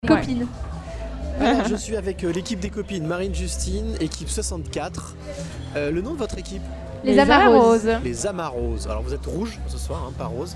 Copine. Alors, je suis avec l'équipe des copines, Marine, Justine, équipe 64. Le nom de votre équipe? Les Amaroses. Les Amaroses. Alors vous êtes rouge ce soir, hein, pas rose.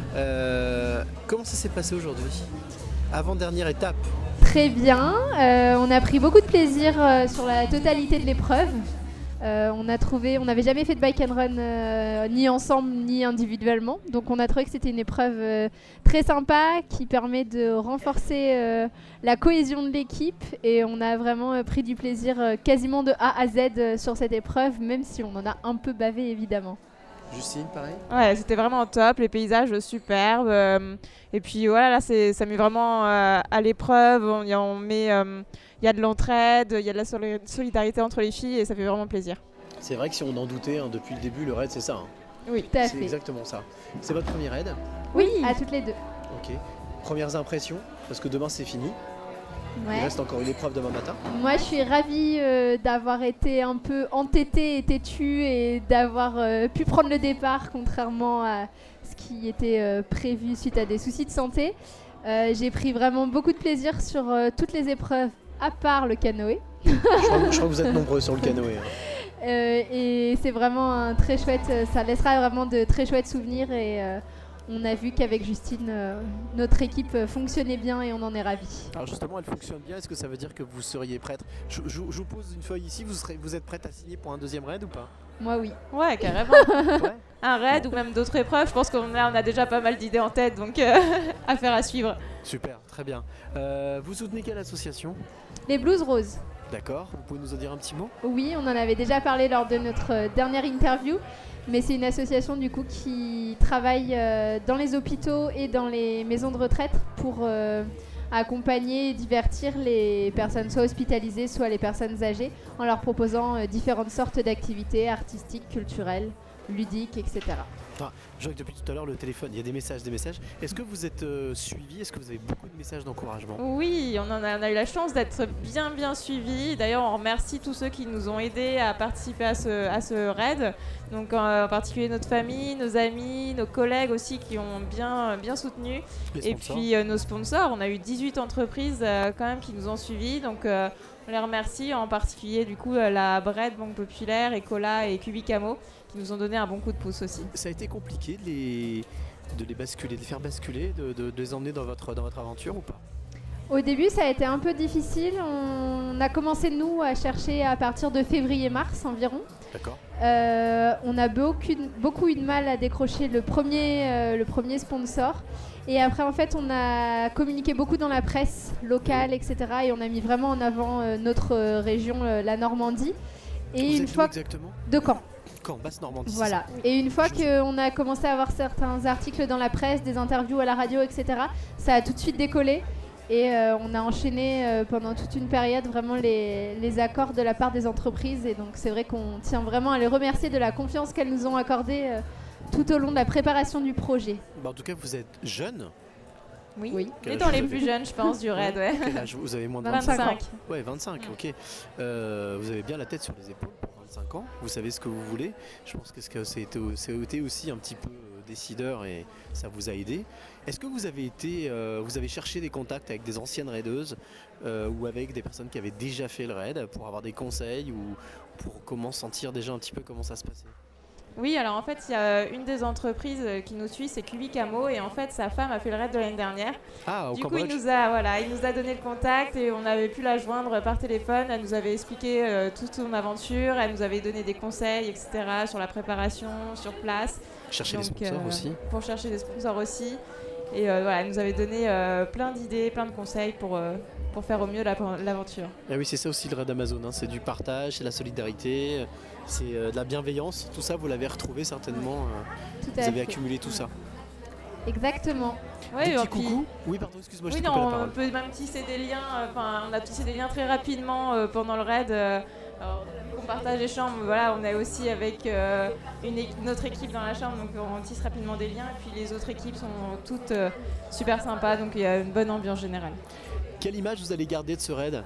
Comment ça s'est passé aujourd'hui? Avant-dernière étape. Très bien. On a pris beaucoup de plaisir sur la totalité de l'épreuve. On n'avait jamais fait de bike and run ni ensemble ni individuellement, donc on a trouvé que c'était une épreuve très sympa qui permet de renforcer la cohésion de l'équipe, et on a vraiment pris du plaisir quasiment de A à Z sur cette épreuve, même si on en a un peu bavé évidemment. Justine, pareil? Ouais, c'était vraiment top, les paysages superbes, et puis voilà, là ça met vraiment à l'épreuve, il y a de l'entraide, il y a de la solidarité entre les filles et ça fait vraiment plaisir. C'est vrai que si on en doutait depuis le début, le raid c'est ça. Hein. Oui, tout à fait. C'est exactement ça. C'est votre premier raid? Oui, à toutes les deux. Ok. Premières impressions, parce que demain c'est fini. Ouais. Il reste encore une épreuve demain matin. Moi, je suis ravie d'avoir été un peu entêtée et têtue et d'avoir pu prendre le départ, contrairement à ce qui était prévu suite à des soucis de santé. J'ai pris vraiment beaucoup de plaisir sur toutes les épreuves, à part le canoë. Je crois que vous êtes nombreux sur le canoë. Hein. Et c'est vraiment un très chouette, ça laissera vraiment de très chouettes souvenirs, et on a vu qu'avec Justine, notre équipe fonctionnait bien et on en est ravis. Alors justement, elle fonctionne bien. Est-ce que ça veut dire que vous seriez prête? Je vous pose une feuille ici. Vous êtes prête à signer pour un deuxième raid ou pas? Moi, oui. Ouais, carrément. Ouais. Un raid ou même d'autres épreuves, je pense qu'on a déjà pas mal d'idées en tête, donc affaire à suivre. Super, très bien. Vous soutenez quelle association? Les Blues Roses. D'accord, vous pouvez nous en dire un petit mot? Oui, on en avait déjà parlé lors de notre dernière interview, mais c'est une association du coup qui travaille dans les hôpitaux et dans les maisons de retraite pour accompagner et divertir les personnes soit hospitalisées, soit les personnes âgées, en leur proposant différentes sortes d'activités artistiques, culturelles, ludiques, etc. Enfin, je vois que depuis tout à l'heure le téléphone, il y a des messages. Est-ce que vous êtes suivi? Est-ce que vous avez beaucoup de messages d'encouragement? Oui, on a eu la chance d'être bien suivis. D'ailleurs, on remercie tous ceux qui nous ont aidés à participer à ce raid. Donc en particulier notre famille, nos amis, nos collègues aussi qui ont bien soutenu. Et puis nos sponsors, on a eu 18 entreprises quand même qui nous ont suivis. Donc on les remercie, en particulier du coup la Bred, Banque Populaire, Ecola et Cubicamo, qui nous ont donné un bon coup de pouce aussi. Ça a été compliqué de les basculer, de les faire basculer, de les emmener dans votre aventure ou pas? Au début, ça a été un peu difficile. On a commencé, nous, à chercher à partir de février-mars environ. D'accord. On a beaucoup eu de mal à décrocher le premier sponsor. Et après, en fait, on a communiqué beaucoup dans la presse locale, etc. Et on a mis vraiment en avant notre région, la Normandie. Et Vous êtes d'où exactement? De Caen. Caen, Basse-Normandie. Voilà. Et une fois qu'on a commencé à avoir certains articles dans la presse, des interviews à la radio, etc., ça a tout de suite décollé. Et on a enchaîné pendant toute une période vraiment les accords de la part des entreprises. Et donc c'est vrai qu'on tient vraiment à les remercier de la confiance qu'elles nous ont accordée tout au long de la préparation du projet. Bah, en tout cas, vous êtes jeune. Oui. On est dans les plus jeunes, je pense, du raid. Ouais. Quel âge? Vous avez moins de 25 ans. Ouais, 25, ok. Vous avez bien la tête sur les épaules pour 25 ans. Vous savez ce que vous voulez. Je pense que c'est été aussi un petit peu décideur et ça vous a aidé. Est-ce que vous avez cherché des contacts avec des anciennes raideuses ou avec des personnes qui avaient déjà fait le raid pour avoir des conseils ou pour comment sentir déjà un petit peu comment ça se passait? Oui, alors en fait, il y a une des entreprises qui nous suit, c'est Cubicamo, et en fait, sa femme a fait le raid de l'année dernière. Ah, au du Cambodge. coup, il nous a donné le contact et on avait pu la joindre par téléphone. Elle nous avait expliqué toute son aventure, elle nous avait donné des conseils, etc. sur la préparation, sur place. Chercher des sponsors aussi. Pour chercher des sponsors aussi. Et voilà, elle nous avait donné plein d'idées, plein de conseils pour faire au mieux l'aventure. Ah oui, c'est ça aussi le raid Amazon, hein. C'est du partage, c'est de la solidarité, c'est de la bienveillance. Tout ça, vous l'avez retrouvé certainement. Vous avez accumulé tout ça. Exactement. Ouais, des petits coucous. Oui, pardon, excuse-moi, je t'ai coupé la parole. On peut même tisser des liens. On a tissé des liens très rapidement pendant le raid. On partage les chambres. Voilà, on est aussi avec notre équipe dans la chambre, donc on tisse rapidement des liens. Et puis les autres équipes sont toutes super sympas, donc il y a une bonne ambiance générale. Quelle image vous allez garder de ce raid?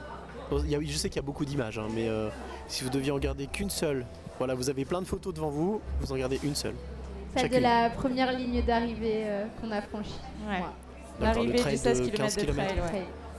Je sais qu'il y a beaucoup d'images, hein, mais si vous deviez en garder qu'une seule, voilà, vous avez plein de photos devant vous, vous en gardez une seule. Celle de la première ligne d'arrivée qu'on a franchie. Ouais. D'accord, L'arrivée le trail du 16 de km 15 de trail. km. Ouais.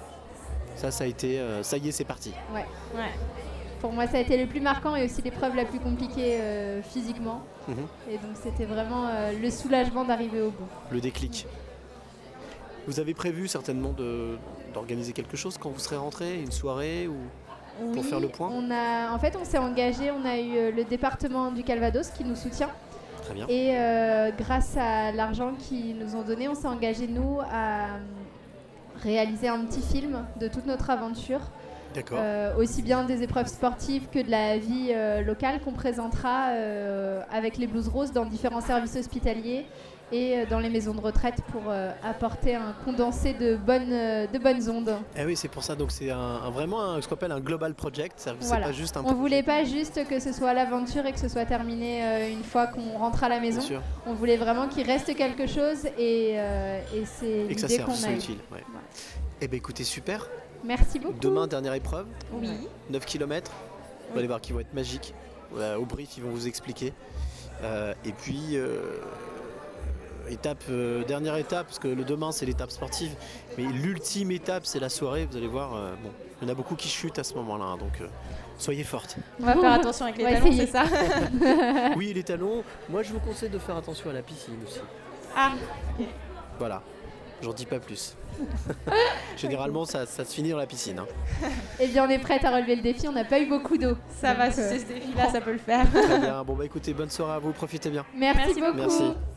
Ça a été, ça y est, c'est parti. Ouais. Ouais. Pour moi, ça a été le plus marquant et aussi l'épreuve la plus compliquée physiquement. Et donc, c'était vraiment le soulagement d'arriver au bout. Le déclic. Vous avez prévu certainement d'organiser quelque chose quand vous serez rentré, une soirée ou pour faire le point? En fait, on s'est engagé, on a eu le département du Calvados qui nous soutient. Très bien. Et grâce à l'argent qu'ils nous ont donné, on s'est engagé, nous, à réaliser un petit film de toute notre aventure. D'accord. Aussi bien des épreuves sportives que de la vie locale qu'on présentera avec les Blues Roses dans différents services hospitaliers et dans les maisons de retraite pour apporter un condensé de bonnes ondes. Eh oui, c'est pour ça. Donc c'est vraiment ce qu'on appelle un global project. C'est Voilà. pas juste un On projet. voulait pas juste que ce soit l'aventure et que ce soit terminé une fois qu'on rentre à la maison. Bien sûr. On voulait vraiment qu'il reste quelque chose et c'est Et que ça l'idée serve, qu'on a c'est eue. utile. Ouais. Voilà. Eh bien écoutez, super. Merci beaucoup. Demain, dernière épreuve, Oui. 9 km. Vous allez voir qu'ils vont être magiques. Au brief, ils vont vous expliquer. Et puis, dernière étape, parce que le demain, c'est l'étape sportive. Mais l'ultime étape, c'est la soirée. Vous allez voir, il y en a beaucoup qui chutent à ce moment-là. Hein, donc, soyez fortes. On va faire attention avec les On va talons, essayer. c'est ça? Oui, les talons. Moi, je vous conseille de faire attention à la piscine aussi. Ah, Voilà. J'en dis pas plus. Généralement, ça se finit dans la piscine. Hein. Eh bien, on est prête à relever le défi. On n'a pas eu beaucoup d'eau. ça va, Donc, si c'est ce défi-là, ça peut le faire. Très bien. Bon, bah écoutez, bonne soirée à vous. Profitez bien. Merci Merci beaucoup. Merci.